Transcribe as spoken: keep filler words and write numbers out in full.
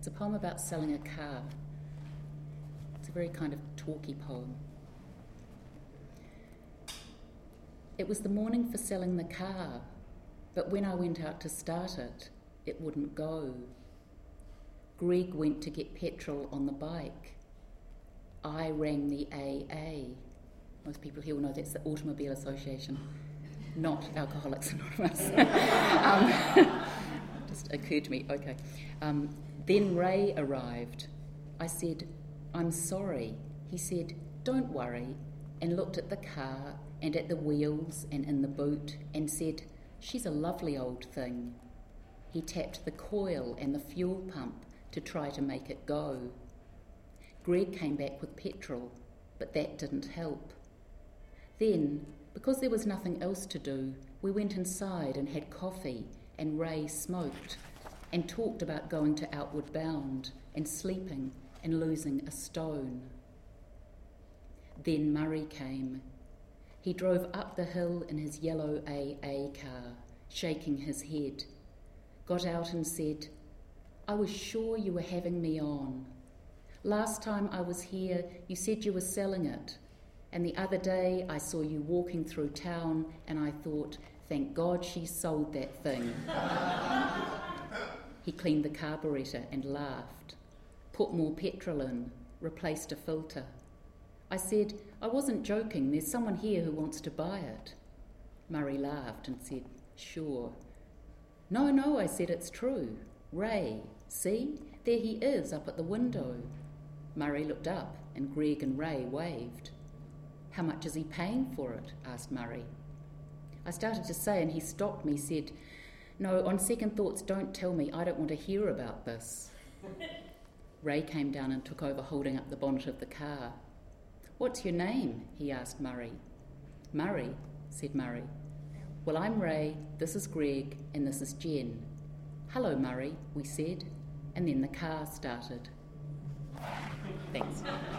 It's a poem about selling a car. It's a very kind of talky poem. It was the morning for selling the car, but when I went out to start it, it wouldn't go. Greg went to get petrol on the bike. I rang the A A. Most people here will know that's the Automobile Association, not Alcoholics Anonymous. um, just occurred to me, okay. Um, then Ray arrived. I said, "I'm sorry." He said, "Don't worry," and looked at the car and at the wheels and in the boot and said, "She's a lovely old thing." He tapped the coil and the fuel pump to try to make it go. Greg came back with petrol, but that didn't help. Then, because there was nothing else to do, we went inside and had coffee, and Ray smoked and talked about going to Outward Bound and sleeping and losing a stone. Then Murray came. He drove up the hill in his yellow A A car, shaking his head, got out and said, "I was sure you were having me on. Last time I was here, you said you were selling it. And the other day I saw you walking through town and I thought, thank God she sold that thing." He cleaned the carburettor and laughed, put more petrol in, replaced a filter. I said, "I wasn't joking, there's someone here who wants to buy it." Murray laughed and said, "Sure." "No, no," I said, "it's true. Ray, see, there he is up at the window." Murray looked up and Greg and Ray waved. "How much is he paying for it?" asked Murray. I started to say, and he stopped me, said, "No, on second thoughts, don't tell me, I don't want to hear about this." Ray came down and took over holding up the bonnet of the car. "What's your name?" he asked Murray. "Murray," said Murray. "Well, I'm Ray, this is Greg, and this is Jen." "Hello, Murray," we said, and then the car started. Thanks.